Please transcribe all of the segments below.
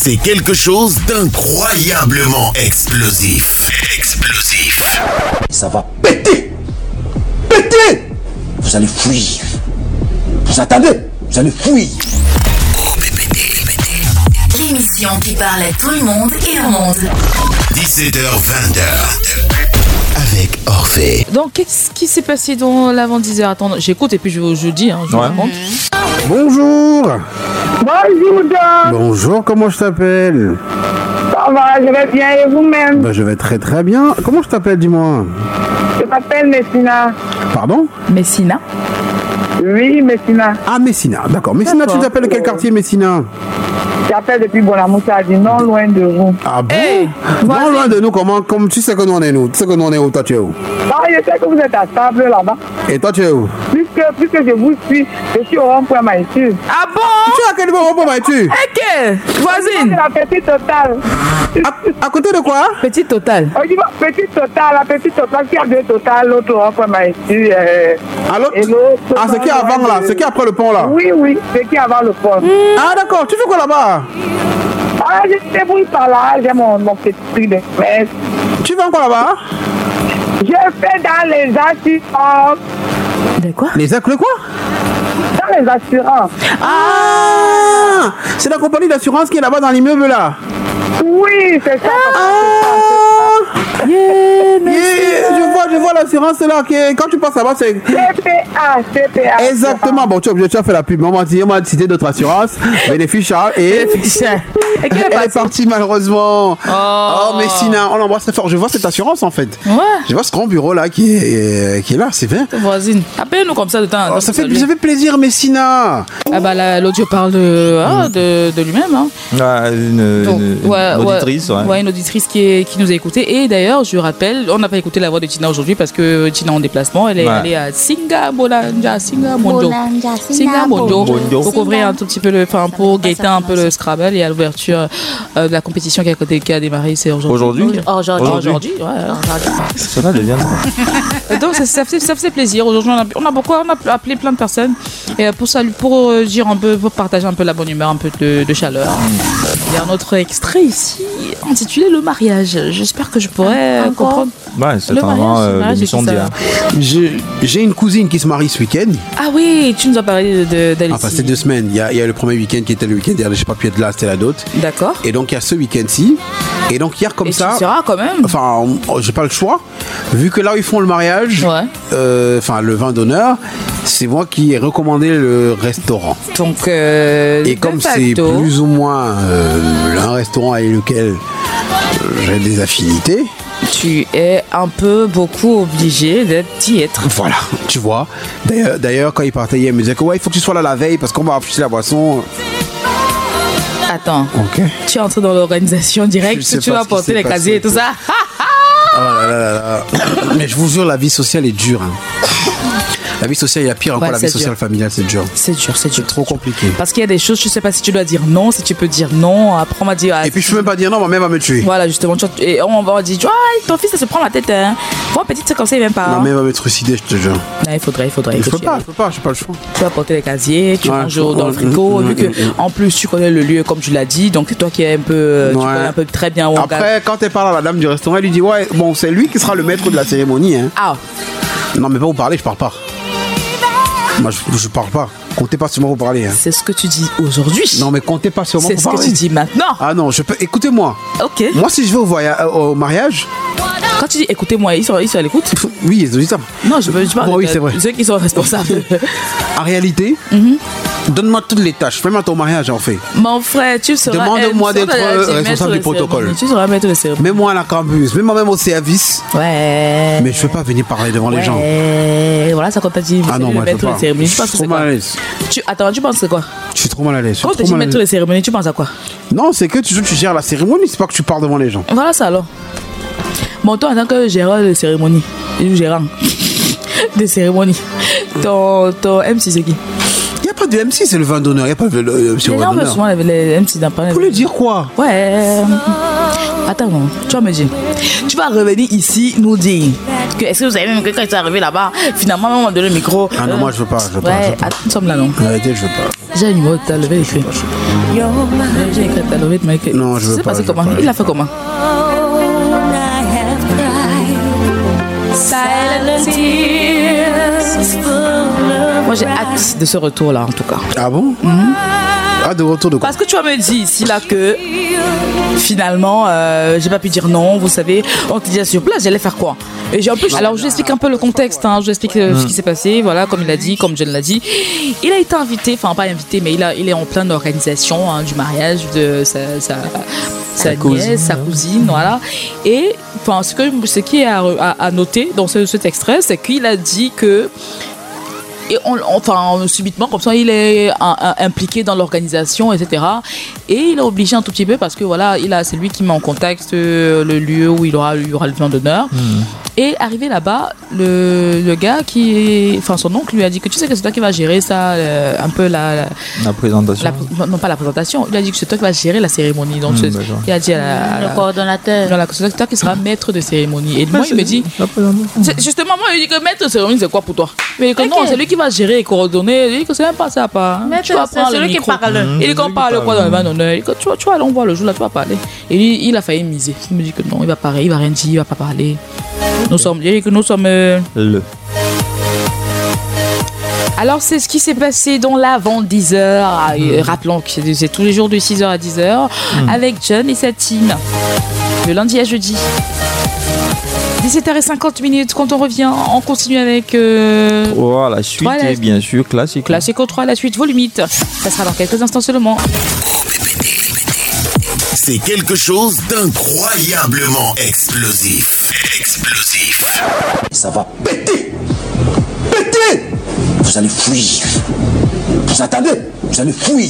c'est quelque chose d'incroyablement explosif. Explosif. Ça va péter. Péter. Vous allez fuir. Vous attendez. Vous allez fuir. L'émission qui parle à tout le monde et au monde. 17h-20h. Avec Orphée. Donc, qu'est-ce qui s'est passé dans l'avant-10h? Attends, j'écoute et puis je dis, je vous raconte. Bonjour. Bonjour, Don. Bonjour, comment je t'appelle? Ça va, je vais bien et vous-même? Je vais très très bien. Comment je t'appelle, dis-moi? Je m'appelle Messina. Pardon? Messina? Oui, Messina. Ah, Messina, d'accord. Messina, tu t'appelles de quel quartier, Messina? J'appelle depuis Bonamoussadi, non loin de vous. Ah bon? Hey, non loin de nous, comment? Comme tu sais que nous on est nous. Tu sais que nous on est où? Toi tu es où? Ah, je sais que vous êtes à Sable là-bas. Et toi tu es où? Puisque je vous suis, je suis au rond-point Maïtu. Ah bon? Tu es à quel niveau pour tu? Ok, C'est voisine. la petite totale. À côté de quoi? Petite totale. On dit petite totale, la petite totale qui a deux totales, l'autre au rond-point Maïtu. Ah, ce qui est avant là, ce qui est après le pont là. Oui, ce qui est avant le pont. Ah d'accord, tu fais quoi là-bas? Ah, je me débrouille par là, j'ai mon petit prix de messe. Tu fais quoi là-bas? Je fais dans les assurances. De quoi? Les quoi? Dans les assurances. Ah, c'est la compagnie d'assurance qui est là-bas dans l'immeuble là. Oui, c'est ça. Je vois l'assurance là, quand tu passes là-bas, c'est... CPA. Exactement, bon, tu as fait la pub, on m'a cité d'autres assurances, Bénéfice Charles et... Elle est partie malheureusement. Oh, Messina, on l'embrasse très fort. Je vois cette assurance en fait. Ouais. Je vois ce grand bureau là qui est là, c'est bien. Voisine, appelle-nous comme ça de temps en temps. Ça fait plaisir, Messina. Ah bah là, l'audio parle de lui-même. Hein. Ah, une auditrice. Ouais, une auditrice qui nous a écouté. Et d'ailleurs, je rappelle, on n'a pas écouté la voix de Tina aujourd'hui parce que Tina est en déplacement. Elle est allée à Singamondo pour couvrir un tout petit peu pour guetter un peu le Scrabble et à l'ouverture de la compétition qui a démarré. C'est aujourd'hui. Aujourd'hui, ouais. Ça va bien. Donc ça faisait plaisir. Aujourd'hui, on a appelé plein de personnes et pour dire un peu, pour partager un peu la bonne humeur, un peu de chaleur. Il y a un autre extrait ici intitulé Le mariage. J'espère que je pourrais comprendre. Ouais, c'est vraiment l'émission d'hier. J'ai une cousine qui se marie ce week-end. Ah oui, tu nous as parlé d'Alice. Enfin, c'est 2 semaines. Il y a le premier week-end qui était le week-end dernier. Je n'ai pas pu être là, c'était la dot. D'accord. Et donc, il y a ce week-end-ci. Et donc, hier, comme ça. Tu seras quand même. Enfin, j'ai pas le choix. Vu que là où ils font le mariage, le vin d'honneur, c'est moi qui ai recommandé le restaurant. Donc, et comme c'est plus ou moins un restaurant avec lequel j'ai des affinités, tu es un peu beaucoup obligé d'y être. Voilà, tu vois. D'ailleurs, quand il partait hier, il me disait que il faut que tu sois là la veille parce qu'on va afficher la boisson. Attends, tu es entré dans l'organisation directe, tu vas porter les casiers et tout ça. Oh là. Mais je vous jure, la vie sociale est dure. La vie sociale, il y a pire encore, la vie sociale familiale, c'est dur. C'est dur. C'est trop compliqué. Parce qu'il y a des choses, je sais pas si tu dois dire non, si tu peux dire non. Après, on va dire. Et puis, je peux même pas dire non, ma mère va me tuer. Voilà, justement. Et on va dire, ton fils, ça se prend la tête. Hein. Faut un petit truc comme ça, il vient pas. Ma mère va me trucider, je te jure. Non, il faudrait. Je peux pas, j'ai pas le choix. Tu vas porter les casiers, tu manges dans le frigo. Vu que, en plus, tu connais le lieu, comme tu l'as dit. Donc, toi qui es un peu. Tu connais un peu très bien. Après, quand elle parle à la dame du restaurant, elle lui dit, bon, c'est lui qui sera le maître de la cérémonie. Hein. Ah. Non, mais pas vous parler, je parle pas. Moi, je parle pas. Comptez pas sur moi pour parler. Hein. C'est ce que tu dis aujourd'hui. Non, mais comptez pas sur moi pour parler. C'est ce que tu dis maintenant. Ah non, écoutez-moi. Ok. Moi, si je vais au mariage... Quand tu dis écoutez-moi, ils sont à l'écoute? Oui, ils ont dit ça. Non, je parle oui, c'est vrai. Ceux qui sont responsables. En réalité, donne-moi toutes les tâches. Fais-moi ton mariage, en fait. Mon frère, tu seras... Demande-moi d'être responsable du protocole. Tu seras maître de cérémonie. Mets-moi à la campus, mets-moi même au service. Ouais. Mais je ne veux pas venir parler devant les gens. Voilà, ça quand t'as dit non, moi, maître de cérémonie. Je suis trop mal à l'aise. Attends, tu penses c'est quoi? Je suis trop mal à l'aise. Quand tu dis maître de cérémonie, tu penses à quoi? Non, c'est que tu gères la cérémonie, c'est pas que tu parles devant les gens. Voilà ça alors. Bon, toi, en tant que gérant de cérémonie, gérant de cérémonie, ton MC, c'est qui? Il n'y a pas de MC, c'est le vin d'honneur. Il n'y a pas de MC au vin d'honneur. Souvent, les MC dans pas. Vous voulez dire quoi? Ouais. Attends, tu vas me dire. Tu vas revenir ici nous dire que est-ce que vous savez même que quand ils sont arrivés là-bas, finalement, on m'a donné le micro. Ah non, moi je veux pas. Ouais, nous sommes là, non? En réalité, je veux pas. J'ai un numéro que t'as levé écrit. J'ai écrit t'as levé, tu m'as écrit. Non, je veux pas. Comment? Il a fait comment? Moi j'ai hâte de ce retour là en tout cas. Ah bon? Ah, de retour de quoi? Parce que tu vas me dire ici là que finalement j'ai pas pu dire non, vous savez, on te disait sur place, j'allais faire quoi? Et j'ai en plus, alors je vous explique un peu le contexte, je vous explique ce qui s'est passé, voilà, comme il a dit, comme John l'a dit. Il a été invité, enfin pas invité, mais il est en pleine organisation du mariage de sa nièce, sa cousine, voilà. Et enfin, ce qui est à noter dans cet extrait, c'est qu'il a dit que et subitement comme ça il est impliqué dans l'organisation, etc. Et il est obligé un tout petit peu parce que voilà, c'est lui qui met en contact le lieu où il y aura le vin d'honneur. Et arrivé là-bas, le gars son oncle lui a dit que tu sais que c'est toi qui vas gérer ça, un peu la présentation. Non, pas la présentation. Il a dit que c'est toi qui vas gérer la cérémonie. Donc il a dit le coordonnateur. Voilà, c'est toi qui seras maître de cérémonie. Et moi il me dit, justement moi il dit que maître de cérémonie c'est quoi pour toi? Mais que non, c'est lui qui va gérer et coordonner. Il dit que c'est même pas ça, pas. Tu vas prendre le micro. Il dit qu'on parle quoi dans le vin d'honneur. Il dit que tu vois, on voit le jour là, tu vas parler. Et lui, il a failli miser. Il me dit que non, il va rien dire, il va pas parler. Nous sommes. Alors c'est ce qui s'est passé dans l'avant 10h. Rappelons que c'est tous les jours de 6h à 10h avec John et sa team. Le lundi à jeudi. 17h50. Quand on revient, on continue avec la suite et bien sûr Classico. Classico 3, la suite volume 8. Ça sera dans quelques instants seulement. C'est quelque chose d'incroyablement explosif. Ça va péter. Vous allez fuir. Vous attendez? Vous allez fuir.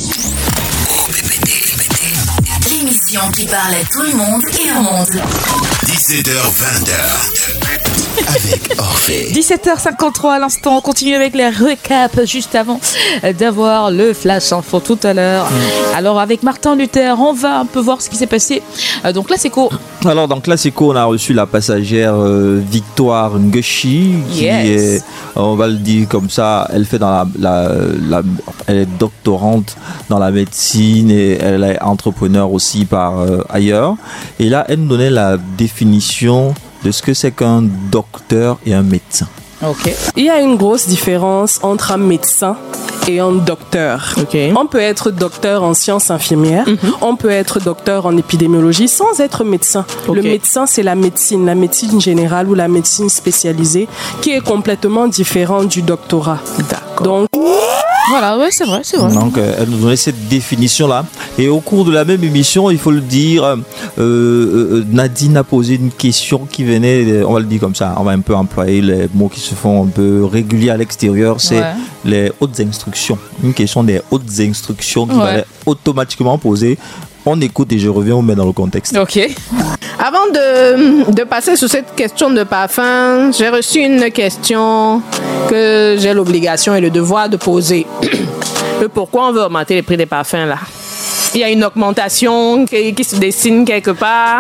L'émission qui parle à tout le monde et au monde. 17h-20h. Avec Orphée. 17h53 à l'instant, on continue avec les recaps juste avant d'avoir le flash info tout à l'heure. Alors avec Martin Luther, on va un peu voir ce qui s'est passé. Donc Classico. Alors dans Classico, on a reçu la passagère Victoire Ngushi qui est, on va le dire comme ça, elle fait dans elle est doctorante dans la médecine et elle est entrepreneur aussi par ailleurs. Et là, elle nous donnait la définition de ce que c'est qu'un docteur et un médecin. Ok. Il y a une grosse différence entre un médecin et un docteur. Okay. On peut être docteur en sciences infirmières, on peut être docteur en épidémiologie sans être médecin. Okay. Le médecin, c'est la médecine générale ou la médecine spécialisée qui est complètement différente du doctorat. D'accord. Donc, voilà, ouais, c'est vrai. Donc, elle nous donnait cette définition-là. Et au cours de la même émission, il faut le dire, Nadine a posé une question qui venait, on va le dire comme ça, on va un peu employer les mots qui se font un peu réguliers à l'extérieur, c'est les hautes instructions. Une question des hautes instructions qui va automatiquement poser. On écoute et je reviens, on met dans le contexte. Ok. Avant de passer sur cette question de parfum, j'ai reçu une question que j'ai l'obligation et le devoir de poser. Pourquoi on veut augmenter les prix des parfums là? Il y a une augmentation qui se dessine quelque part.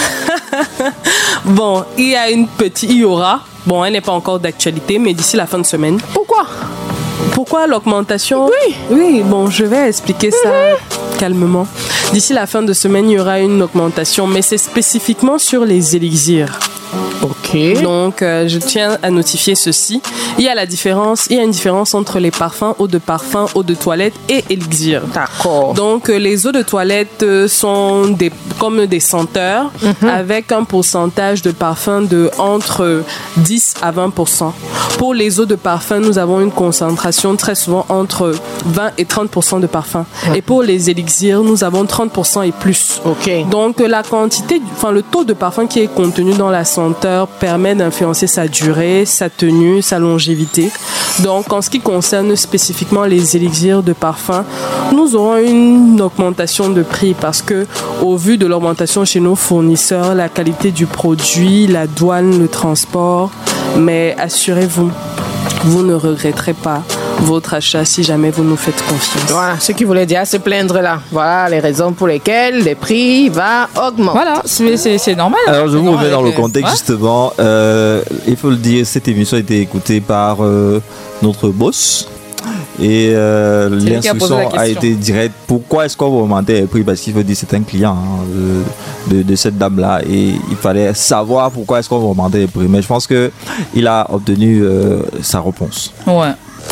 Bon, il y aura. Bon, elle n'est pas encore d'actualité, mais d'ici la fin de semaine. Pourquoi l'augmentation? Oui, bon, je vais expliquer ça calmement. D'ici la fin de semaine, il y aura une augmentation, mais c'est spécifiquement sur les élixirs. Ok. Donc, je tiens à notifier ceci. Il y a une différence entre les parfums, eau de parfum, eau de toilette et élixir. D'accord. Donc, les eaux de toilette sont comme des senteurs avec un pourcentage de parfum de entre 10 à 20%. Pour les eaux de parfum, nous avons une concentration très souvent entre 20 et 30% de parfum. Et pour les élixirs, nous avons 30% et plus. Ok. Donc, le taux de parfum qui est contenu dans la senteur permet d'influencer sa durée, sa tenue, sa longévité. Donc, en ce qui concerne spécifiquement les élixirs de parfum, nous aurons une augmentation de prix parce que, au vu de l'augmentation chez nos fournisseurs, la qualité du produit, la douane, le transport, mais assurez-vous, vous ne regretterez pas votre achat si jamais vous nous faites confiance. Voilà, ce qui voulait dire se plaindre là. Voilà les raisons pour lesquelles les prix vont augmenter. Voilà, c'est normal. Alors je vous remets dans le contexte justement. Il faut le dire, cette émission a été écoutée par notre boss. Et lui qui a posé la l'instruction a question. été directe. Pourquoi est-ce qu'on va augmenter les prix? Parce qu'il faut dire que c'est un client de cette dame-là. Et il fallait savoir pourquoi est-ce qu'on va augmenter les prix. Mais je pense qu'il a obtenu sa réponse. Ouais.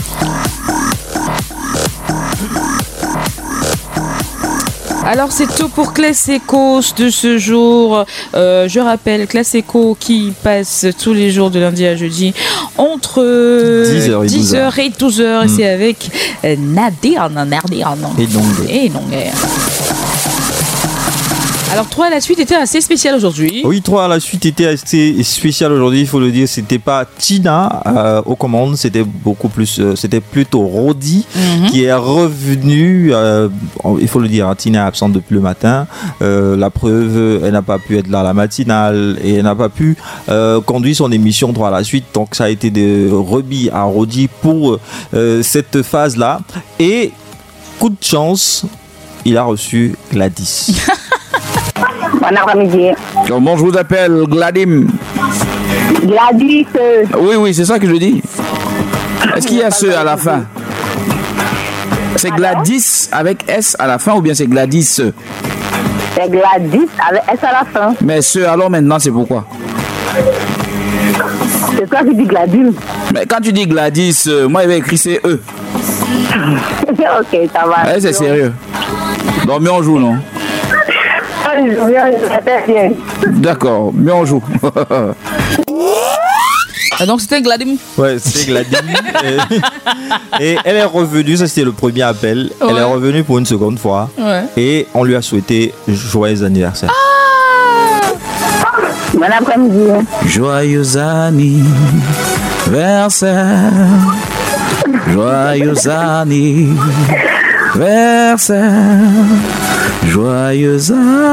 Alors c'est tout pour Classe Éco de ce jour. Je rappelle, Classe Éco qui passe tous les jours de lundi à jeudi entre 10h et 12h. Et c'est avec Nadir. Et non. Alors 3 à la suite était assez spécial aujourd'hui. Oui, 3 à la suite était assez spécial aujourd'hui, il faut le dire. C'était pas Tina aux commandes, c'était beaucoup plus, c'était plutôt Rodi qui est revenu. Il faut le dire, Tina est absente depuis le matin. La preuve, elle n'a pas pu être là à la matinale et elle n'a pas pu conduire son émission 3 à la suite. Donc ça a été de remis à Rodi pour cette phase-là. Et coup de chance, il a reçu Gladys. Bon après-midi. Comment je vous appelle? Gladim. Gladys. Oui, c'est ça que je dis. Est-ce qu'il y a ce à la fin? C'est Gladys avec S à la fin ou bien c'est Gladys? C'est Gladys avec S à la fin. Mais ce alors maintenant c'est pourquoi? C'est toi qui dis Gladys. Mais quand tu dis Gladys, moi il va écrire c'est E. Ok, ça va. Ouais, c'est sérieux. Donc mieux on joue, non? D'accord, mieux on joue. Donc c'était Gladim. Ouais, c'était Gladim. Et elle est revenue, ça c'était le premier appel. Ouais. Elle est revenue pour une seconde fois. Ouais. Et on lui a souhaité joyeux anniversaire. Bon après-midi. Joyeux anniversaire. Joyeux anniversaire. Joyeux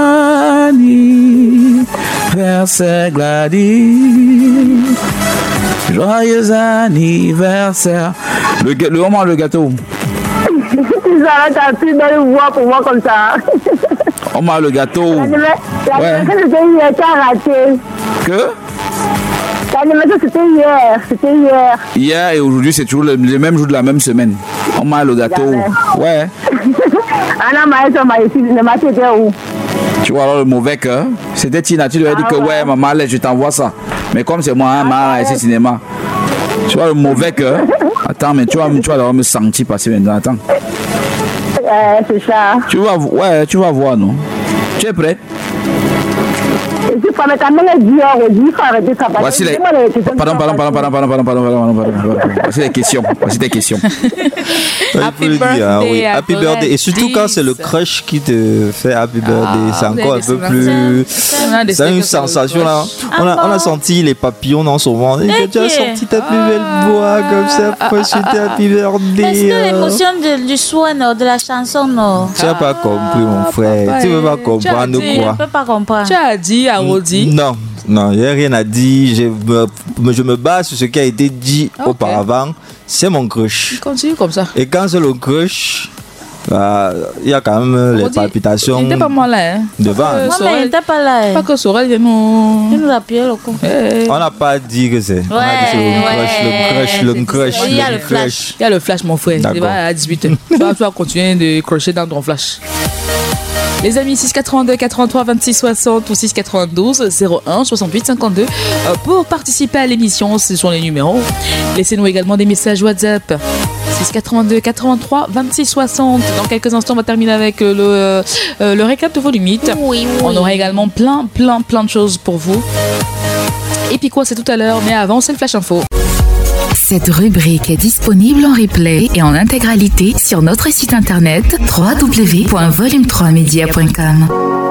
anniversaire Gladys. Joyeux anniversaire. Le moment le gâteau. T'as plus dans le voix pour moi comme ça. On m'a le gâteau. L'anniversaire c'était hier, tu as raté. Que? L'anniversaire c'était hier. C'était hier. Hier et aujourd'hui c'est toujours le même jour de la même semaine. On m'a le gâteau. Ouais. Anna Maëssa m'a ici, le matin était où? Tu vois alors le mauvais cœur. C'était Tina, tu lui as dit que ouais maman je t'envoie ça. Mais comme c'est moi, hein, maman c'est cinéma. Tu vois le mauvais cœur. Attends, mais tu vas devoir me sentir passer maintenant. Attends. C'est ça. Tu vas voir, non? Tu es prête? Voici les... Pardon. Voici les questions. Happy birthday. Happy birthday. Et surtout quand c'est le crush qui te fait happy birthday, c'est encore un peu plus. C'est une sensation là. On a senti les papillons dans son ventre. Et tu as senti ta plus belle voix comme ça pour souhaiter happy birthday. Est-ce que l'émotion du soin de la chanson, non? Tu n'as pas compris, mon frère. Tu ne veux pas comprendre quoi? Je ne peux pas comprendre. Tu as dit à Rodi? Non, il n'y a rien à dire. Je me base sur ce qui a été dit auparavant. C'est mon crush. Continue comme ça. Et quand c'est le crush, il y a quand même les palpitations. Il n'était pas moi là. Devant. Moi, il n'était pas là. Pas que Sorel vient nous. Il nous a appuyé le coup. On n'a pas dit que c'est. On a dit c'est le crush. Il y a le flash. Il y a le flash, mon frère. C'est à 18h. Tu vas continuer de crusher dans ton flash. Les amis, 682 83 26 60 ou 692 01 68 52 pour participer à l'émission, ce sont les numéros. Laissez-nous également des messages WhatsApp. 682 83 26 60. Dans quelques instants, on va terminer avec le récap de vos limites. Oui. On aura également plein de choses pour vous. Et puis quoi, c'est tout à l'heure, mais avant, c'est le Flash Info. Cette rubrique est disponible en replay et en intégralité sur notre site internet www.volume3media.com.